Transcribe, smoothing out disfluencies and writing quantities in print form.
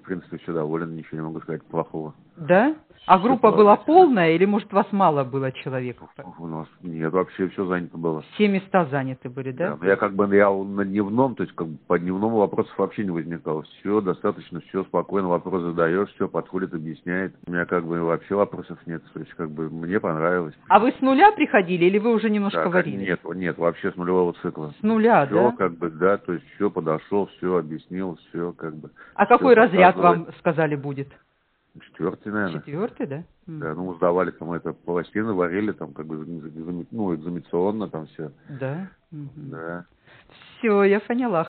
в принципе, все доволен, ничего не могу сказать плохого. Да? А группа была полная или, может, вас мало было человек? У нас нет, вообще все занято было. Все места заняты были, да? Да, но я как бы на дневном, то есть как бы по дневному вопросов вообще не возникало. Все достаточно, все спокойно, вопрос задаешь, все подходит, объясняет. У меня как бы вообще вопросов нет, то есть как бы мне понравилось. А вы с нуля приходили или вы уже немножко Да, варили? нет, вообще с нулевого цикла. С нуля, Все, да? как бы, да, то есть все подошел, все объяснил, все как бы. А Всё какой разряд показывает. вам сказали будет? 4-й, наверное. 4-й, да? Да, ну, сдавали там это, пластины варили, там, как бы, ну, экзаменационно там все. Да. Да. Все, я поняла.